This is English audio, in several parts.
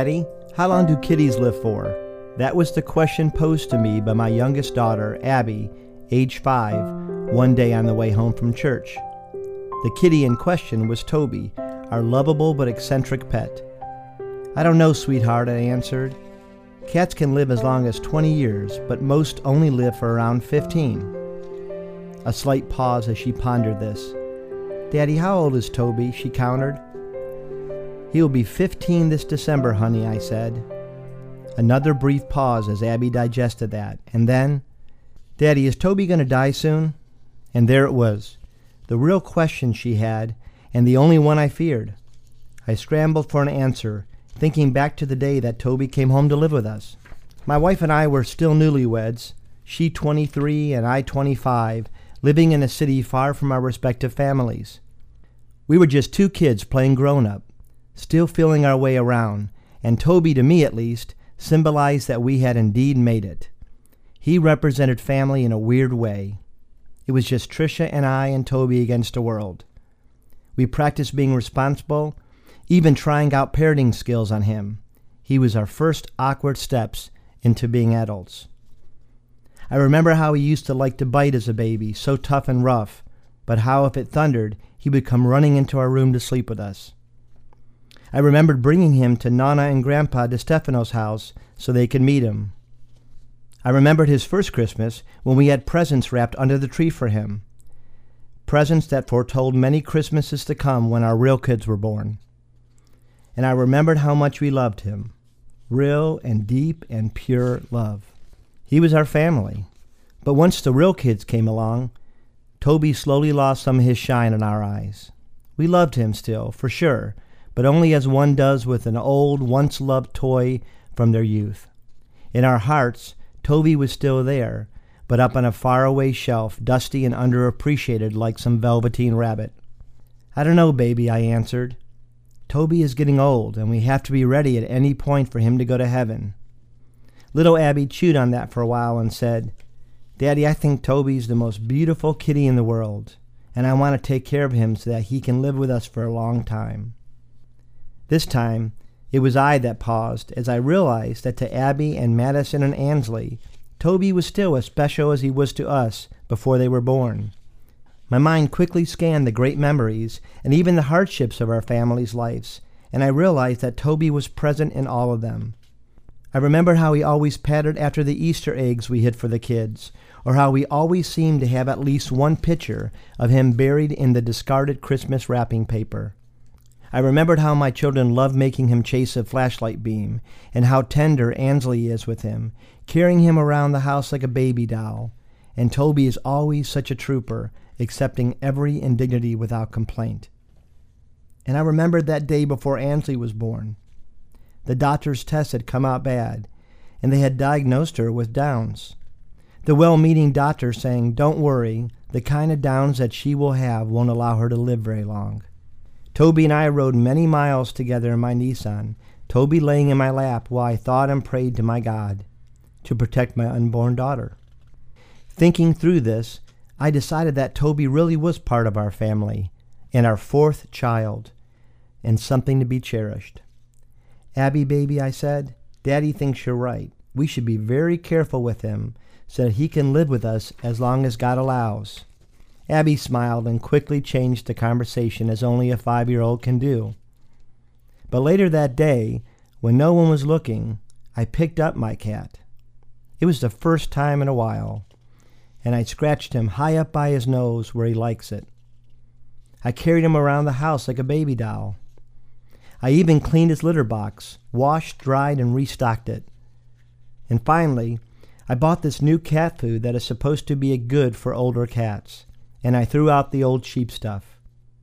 Daddy, how long do kitties live for? That was the question posed to me by my youngest daughter, Abby, age 5, one day on the way home from church. The kitty in question was Toby, our lovable but eccentric pet. I don't know, sweetheart, I answered. Cats can live as long as 20 years, but most only live for around 15. A slight pause as she pondered this. Daddy, how old is Toby? She countered. He will be 15 this December, honey, I said. Another brief pause as Abby digested that, and then, Daddy, is Toby going to die soon? And there it was, the real question she had, and the only one I feared. I scrambled for an answer, thinking back to the day that Toby came home to live with us. My wife and I were still newlyweds, she 23 and I 25, living in a city far from our respective families. We were just two kids playing grown-up, still feeling our way around, and Toby, to me at least, symbolized that we had indeed made it. He represented family in a weird way. It was just Tricia and I and Toby against the world. We practiced being responsible, even trying out parenting skills on him. He was our first awkward steps into being adults. I remember how he used to like to bite as a baby, so tough and rough, but how if it thundered, he would come running into our room to sleep with us. I remembered bringing him to Nana and Grandpa DeStefano's house so they could meet him. I remembered his first Christmas when we had presents wrapped under the tree for him. Presents that foretold many Christmases to come when our real kids were born. And I remembered how much we loved him. Real and deep and pure love. He was our family. But once the real kids came along, Toby slowly lost some of his shine in our eyes. We loved him still, for sure, but only as one does with an old, once-loved toy from their youth. In our hearts, Toby was still there, but up on a faraway shelf, dusty and underappreciated like some velveteen rabbit. I don't know, baby, I answered. Toby is getting old, and we have to be ready at any point for him to go to heaven. Little Abby chewed on that for a while and said, Daddy, I think Toby's the most beautiful kitty in the world, and I want to take care of him so that he can live with us for a long time. This time, it was I that paused as I realized that to Abby and Madison and Ansley, Toby was still as special as he was to us before they were born. My mind quickly scanned the great memories and even the hardships of our family's lives, and I realized that Toby was present in all of them. I remembered how he always pattered after the Easter eggs we hid for the kids, or how we always seemed to have at least one picture of him buried in the discarded Christmas wrapping paper. I remembered how my children loved making him chase a flashlight beam, and how tender Ansley is with him, carrying him around the house like a baby doll. And Toby is always such a trooper, accepting every indignity without complaint. And I remembered that day before Ansley was born. The doctor's tests had come out bad, and they had diagnosed her with Downs. The well-meaning doctor saying, don't worry, the kind of Downs that she will have won't allow her to live very long. Toby and I rode many miles together in my Nissan, Toby laying in my lap while I thought and prayed to my God to protect my unborn daughter. Thinking through this, I decided that Toby really was part of our family and our fourth child, and something to be cherished. Abby, baby, I said, Daddy thinks you're right. We should be very careful with him so that he can live with us as long as God allows. Abby smiled and quickly changed the conversation as only a 5-year-old can do. But later that day, when no one was looking, I picked up my cat. It was the first time in a while, and I scratched him high up by his nose where he likes it. I carried him around the house like a baby doll. I even cleaned his litter box, washed, dried, and restocked it. And finally, I bought this new cat food that is supposed to be good for older cats, and I threw out the old cheap stuff.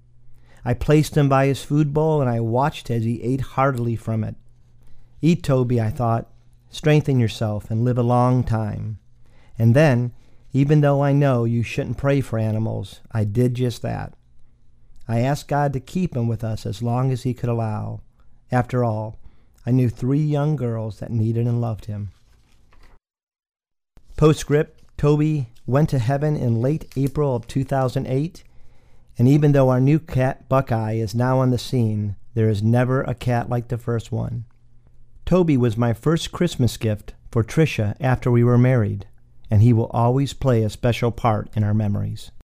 I placed him by his food bowl, and I watched as he ate heartily from it. Eat, Toby, I thought. Strengthen yourself and live a long time. And then, even though I know you shouldn't pray for animals, I did just that. I asked God to keep him with us as long as he could allow. After all, I knew 3 young girls that needed and loved him. Postscript, Toby went to heaven in late April of 2008, and even though our new cat, Buckeye, is now on the scene, there is never a cat like the first one. Toby was my first Christmas gift for Tricia after we were married, and he will always play a special part in our memories.